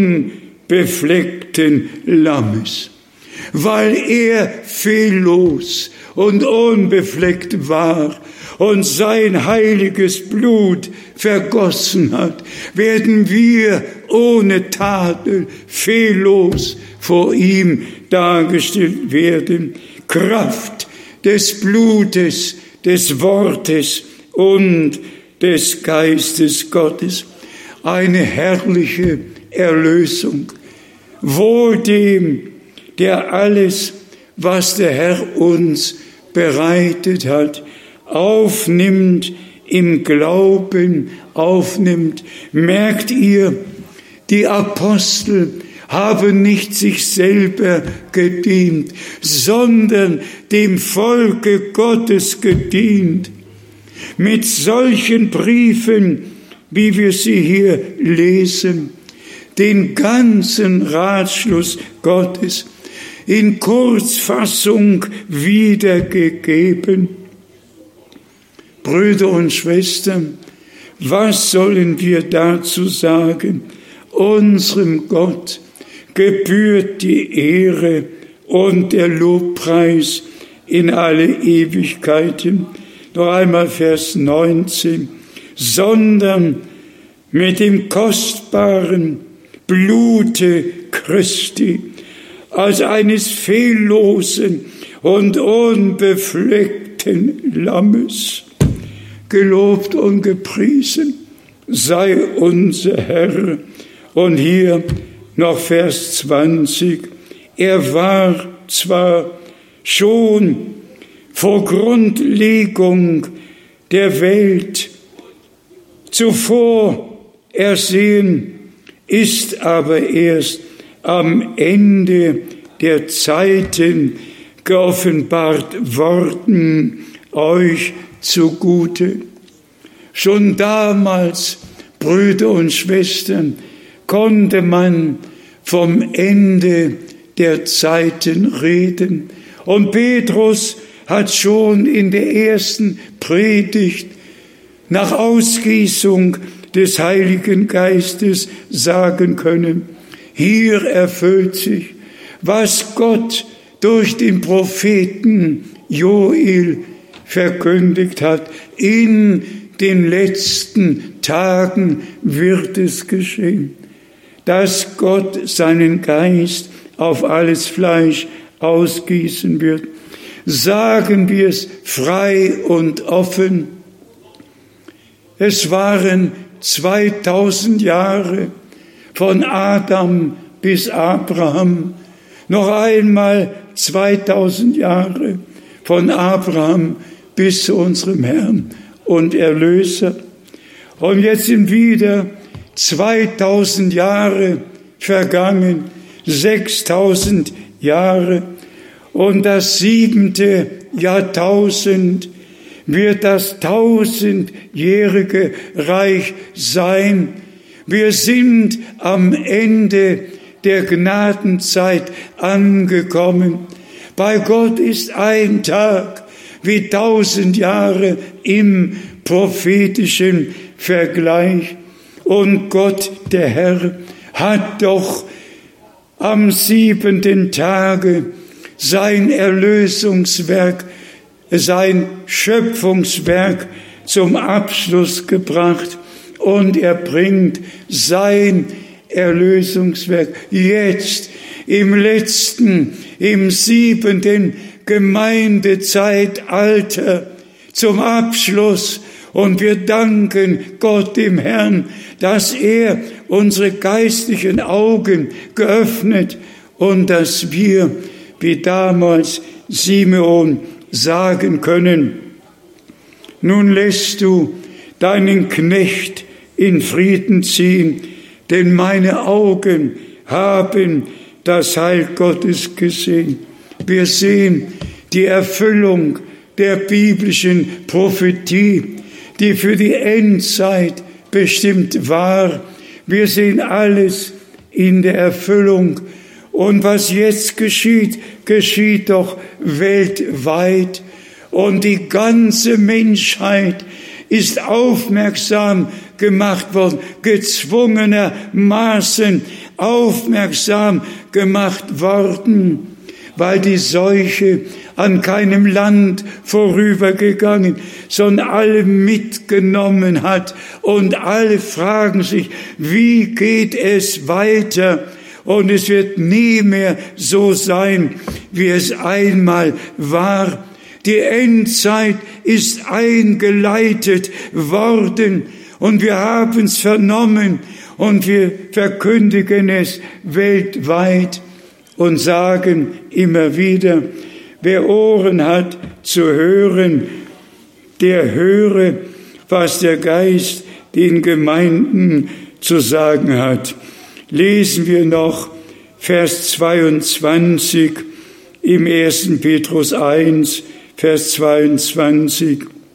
unbefleckten Lammes. Weil er fehllos und unbefleckt war und sein heiliges Blut vergossen hat, werden wir ohne Tadel fehllos vor ihm dargestellt werden. Kraft des Blutes, des Wortes und des Geistes Gottes. Eine herrliche Erlösung. Wohl dem, der alles, was der Herr uns bereitet hat, aufnimmt, im Glauben aufnimmt. Merkt ihr, die Apostel haben nicht sich selber gedient, sondern dem Volke Gottes gedient. Mit solchen Briefen, wie wir sie hier lesen, den ganzen Ratschluss Gottes in Kurzfassung wiedergegeben. Brüder und Schwestern, was sollen wir dazu sagen? Unserem Gott gebührt die Ehre und der Lobpreis in alle Ewigkeiten. Noch einmal Vers neunzehn. Sondern mit dem kostbaren Blute Christi als eines fehllosen und unbefleckten Lammes. Gelobt und gepriesen sei unser Herr. Und hier noch Vers zwanzig. Er war zwar schon vor Grundlegung der Welt zuvor ersehen, ist aber erst am Ende der Zeiten geoffenbart worden, euch zugute. Schon damals, Brüder und Schwestern, konnte man vom Ende der Zeiten reden. Und Petrus hat schon in der ersten Predigt nach Ausgießung des Heiligen Geistes sagen können: Hier erfüllt sich, was Gott durch den Propheten Joel verkündigt hat. In den letzten Tagen wird es geschehen, dass Gott seinen Geist auf alles Fleisch ausgießen wird. Sagen wir es frei und offen. Es waren zweitausend Jahre von Adam bis Abraham, noch einmal zweitausend Jahre von Abraham bis zu unserem Herrn und Erlöser. Und jetzt sind wieder zweitausend Jahre vergangen, sechstausend Jahre. Und das siebente Jahrtausend wird das tausendjährige Reich sein. Wir sind am Ende der Gnadenzeit angekommen. Bei Gott ist ein Tag wie tausend Jahre im prophetischen Vergleich. Und Gott, der Herr, hat doch am siebenten Tage sein Erlösungswerk, sein Schöpfungswerk zum Abschluss gebracht. Und er bringt sein Erlösungswerk jetzt im letzten, im siebenten Gemeindezeitalter zum Abschluss. Und wir danken Gott, dem Herrn, dass er unsere geistlichen Augen geöffnet und dass wir, wie damals Simeon, sagen können: Nun lässt du deinen Knecht in Frieden ziehen, denn meine Augen haben das Heil Gottes gesehen. Wir sehen die Erfüllung der biblischen Prophetie, die für die Endzeit bestimmt war. Wir sehen alles in der Erfüllung. Und was jetzt geschieht, geschieht doch weltweit. Und die ganze Menschheit ist aufmerksam gemacht worden, gezwungenermaßen aufmerksam gemacht worden, weil die Seuche an keinem Land vorübergegangen, sondern alle mitgenommen hat. Und alle fragen sich, wie geht es weiter? Und es wird nie mehr so sein, wie es einmal war. Die Endzeit ist eingeleitet worden und wir haben es vernommen und wir verkündigen es weltweit und sagen immer wieder: Wer Ohren hat zu hören, der höre, was der Geist den Gemeinden zu sagen hat. Lesen wir noch Vers zweiundzwanzig im ersten Petrus eins, Vers zweiundzwanzig.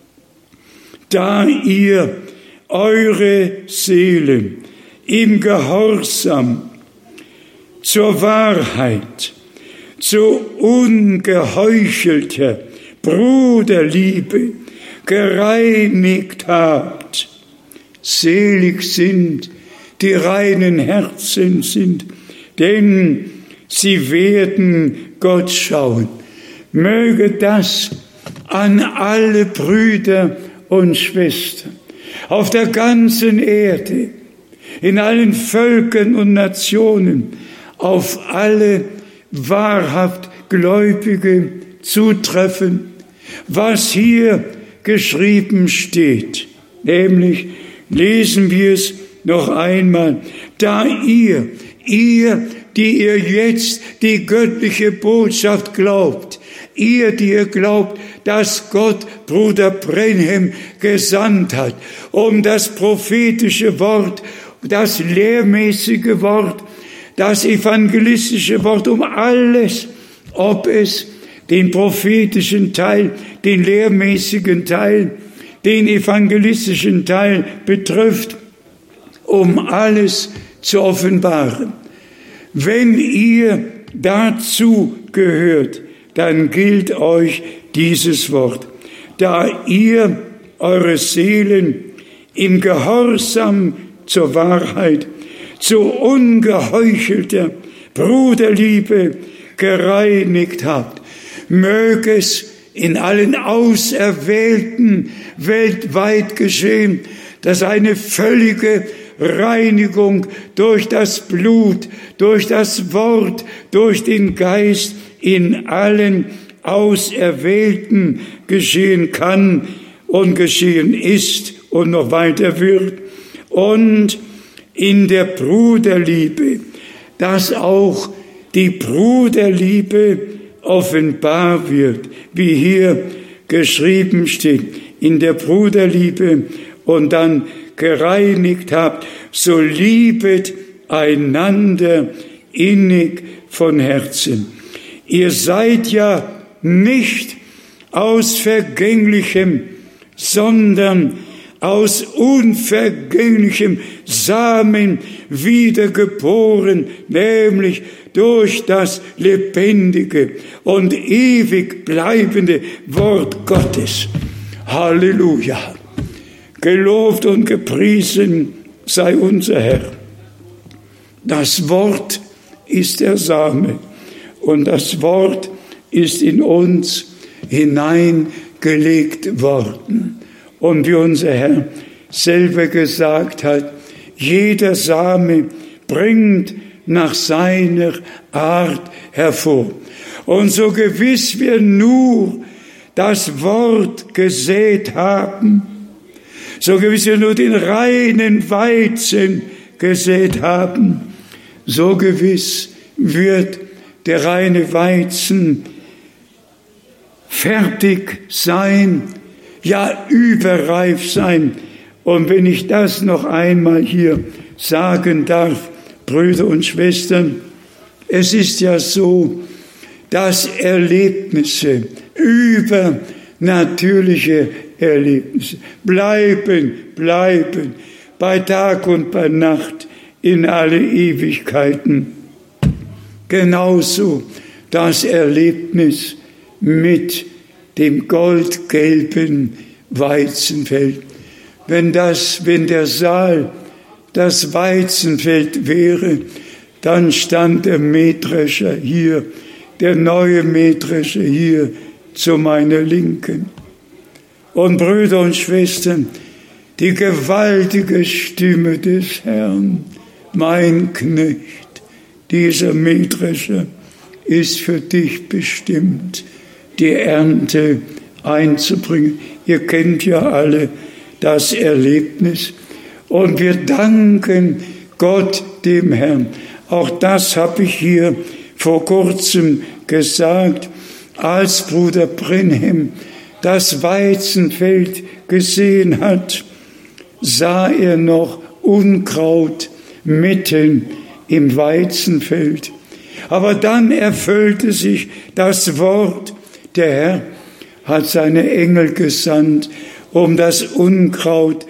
Da ihr eure Seelen im Gehorsam zur Wahrheit, zu ungeheuchelter Bruderliebe gereinigt habt. Selig sind, die reinen Herzen sind, denn sie werden Gott schauen. Möge das an alle Brüder und Schwestern auf der ganzen Erde, in allen Völkern und Nationen, auf alle wahrhaft Gläubige zutreffen, was hier geschrieben steht. Nämlich lesen wir es noch einmal: Da ihr, ihr, die ihr jetzt die göttliche Botschaft glaubt, ihr, die ihr glaubt, dass Gott Bruder Brenhem gesandt hat, um das prophetische Wort, das lehrmäßige Wort, das evangelistische Wort, um alles, ob es den prophetischen Teil, den lehrmäßigen Teil, den evangelistischen Teil betrifft, um alles zu offenbaren. Wenn ihr dazu gehört, dann gilt euch dieses Wort. Da ihr eure Seelen im Gehorsam zur Wahrheit, zu ungeheuchelter Bruderliebe gereinigt habt, möge es in allen Auserwählten weltweit geschehen, dass eine völlige Reinigung durch das Blut, durch das Wort, durch den Geist in allen Auserwählten geschehen kann und geschehen ist und noch weiter wird. Und in der Bruderliebe, dass auch die Bruderliebe offenbar wird, wie hier geschrieben steht, in der Bruderliebe und dann gereinigt habt, so liebet einander innig von Herzen. Ihr seid ja nicht aus vergänglichem, sondern aus unvergänglichem Samen wiedergeboren, nämlich durch das lebendige und ewig bleibende Wort Gottes. Halleluja! Gelobt und gepriesen sei unser Herr. Das Wort ist der Same und das Wort ist in uns hineingelegt worden. Und wie unser Herr selber gesagt hat, jeder Same bringt nach seiner Art hervor. Und so gewiss wir nur das Wort gesät haben, so gewiss wir nur den reinen Weizen gesät haben, so gewiss wird der reine Weizen fertig sein, ja überreif sein. Und wenn ich das noch einmal hier sagen darf, Brüder und Schwestern, es ist ja so, dass Erlebnisse, übernatürliche Erlebnisse, bleiben, bleiben, bei Tag und bei Nacht in alle Ewigkeiten. Genauso das Erlebnis mit dem goldgelben Weizenfeld. Wenn das, wenn der Saal das Weizenfeld wäre, dann stand der Mähdrescher hier, der neue Mähdrescher hier zu meiner Linken. Und Brüder und Schwestern, die gewaltige Stimme des Herrn, mein Knecht, dieser Mähdrescher ist für dich bestimmt, die Ernte einzubringen. Ihr kennt ja alle das Erlebnis. Und wir danken Gott, dem Herrn. Auch das habe ich hier vor kurzem gesagt, als Bruder Brenhem das Weizenfeld gesehen hat, sah er noch Unkraut mitten im Weizenfeld. Aber dann erfüllte sich das Wort, der Herr hat seine Engel gesandt, um das Unkraut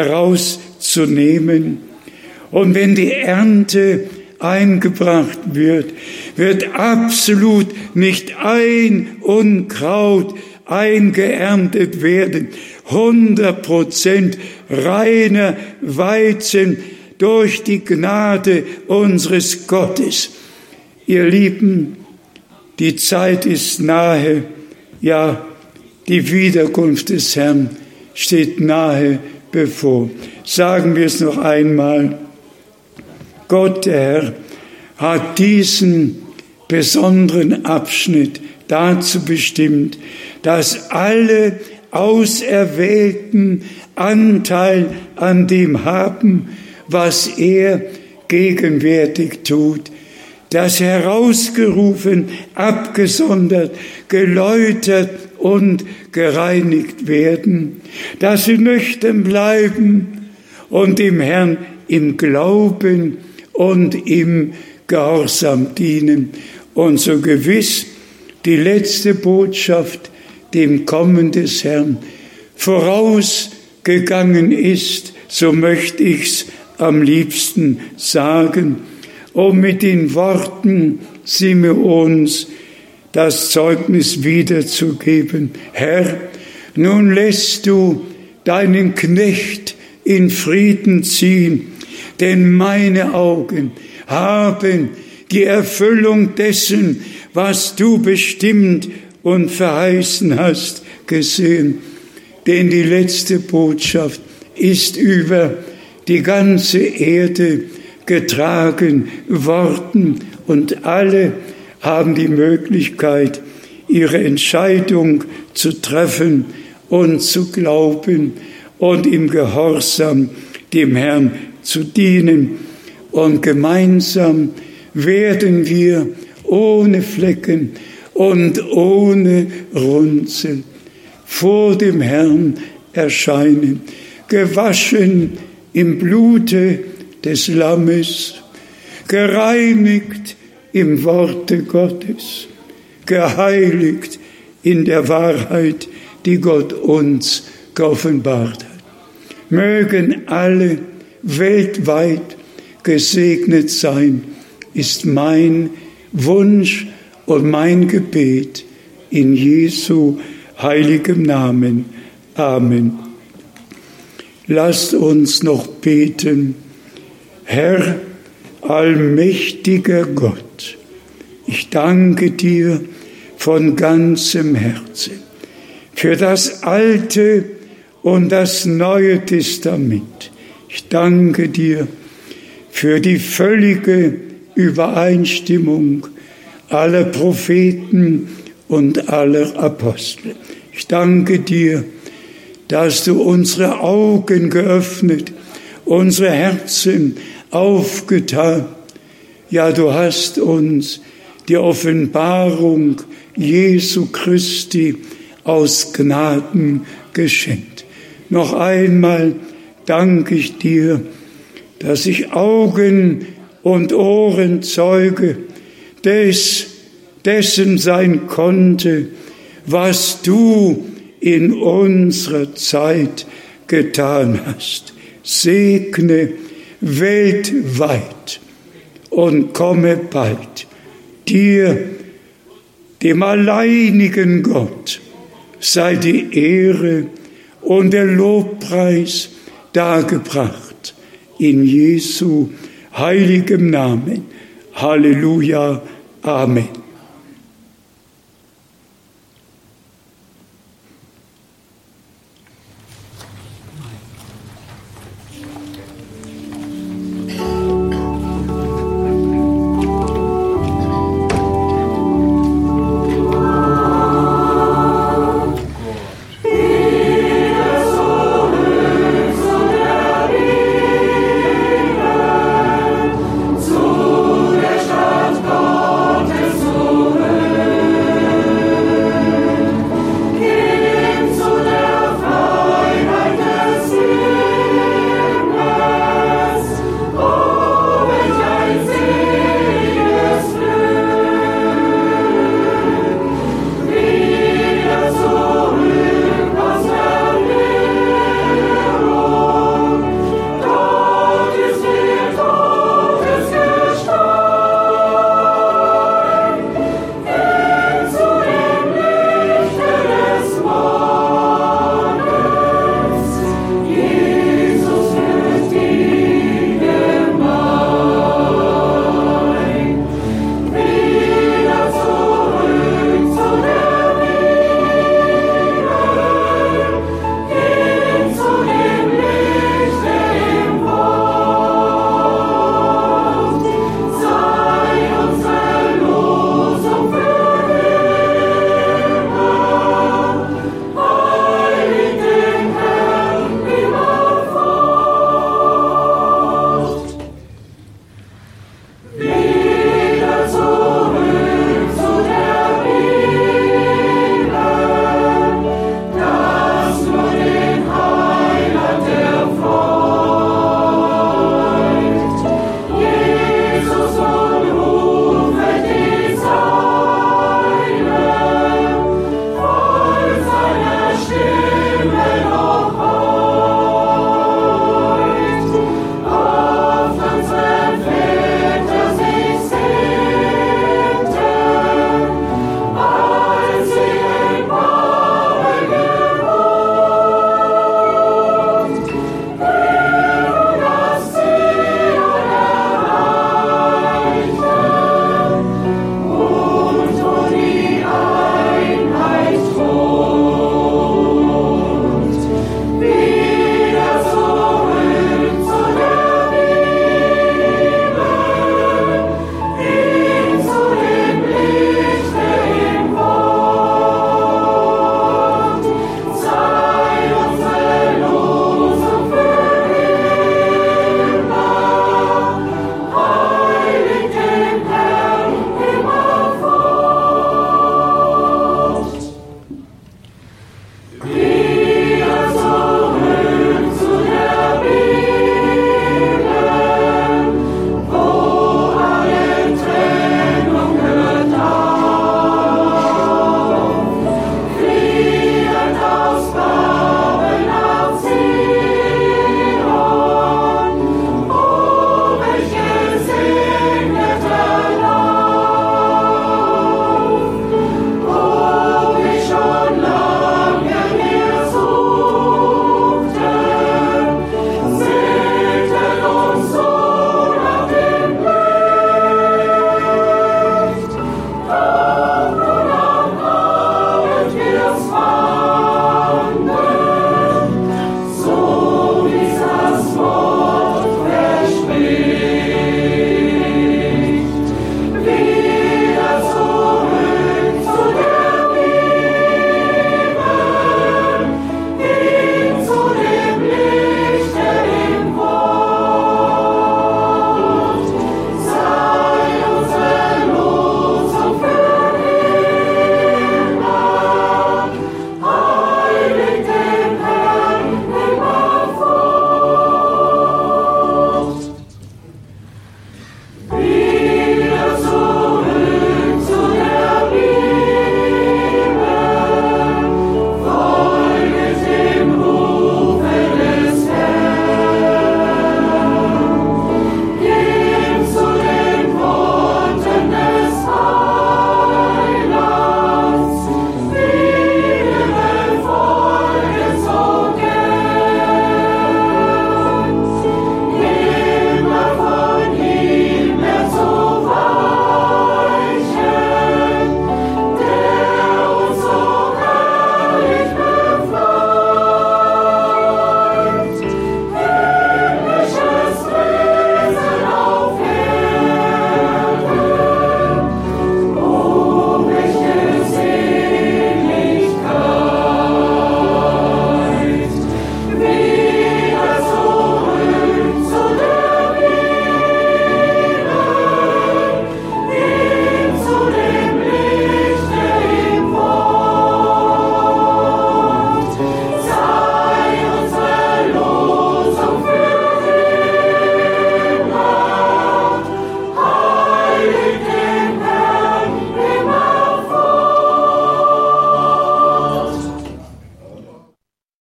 herauszunehmen. Und wenn die Ernte eingebracht wird, wird absolut nicht ein Unkraut eingeerntet werden. hundert Prozent reiner Weizen durch die Gnade unseres Gottes. Ihr Lieben, die Zeit ist nahe, ja, die Wiederkunft des Herrn steht nahe bevor. Sagen wir es noch einmal. Gott, der Herr, hat diesen besonderen Abschnitt dazu bestimmt, dass alle Auserwählten Anteil an dem haben, was er gegenwärtig tut, dass herausgerufen, abgesondert, geläutert und gereinigt werden, dass sie nüchtern bleiben und dem Herrn im Glauben und im Gehorsam dienen. Und so gewiss die letzte Botschaft dem Kommen des Herrn vorausgegangen ist, so möchte ich's am liebsten sagen, um mit den Worten Simeons das Zeugnis wiederzugeben. Herr, nun lässt du deinen Knecht in Frieden ziehen, denn meine Augen haben die Erfüllung dessen, was du bestimmt und verheißen hast, gesehen. Denn die letzte Botschaft ist über die ganze Erde getragen worden und alle haben die Möglichkeit, ihre Entscheidung zu treffen und zu glauben und im Gehorsam dem Herrn zu dienen. Und gemeinsam werden wir ohne Flecken und ohne Runzel vor dem Herrn erscheinen, gewaschen im Blute des Lammes, gereinigt im Worte Gottes, geheiligt in der Wahrheit, die Gott uns geoffenbart hat. Mögen alle weltweit gesegnet sein, ist mein Wunsch und mein Gebet in Jesu heiligem Namen. Amen. Lasst uns noch beten. Herr, allmächtiger Gott, ich danke dir von ganzem Herzen für das Alte und das Neue Testament. Ich danke dir für die völlige Übereinstimmung aller Propheten und aller Apostel. Ich danke dir, dass du unsere Augen geöffnet, unsere Herzen aufgetan. Ja, du hast uns die Offenbarung Jesu Christi aus Gnaden geschenkt. Noch einmal danke ich dir, dass ich Augen und Ohren Zeuge des, dessen sein konnte, was du in unserer Zeit getan hast. Segne weltweit und komme bald. Dir, dem alleinigen Gott, sei die Ehre und der Lobpreis dargebracht. In Jesu heiligem Namen. Halleluja. Amen.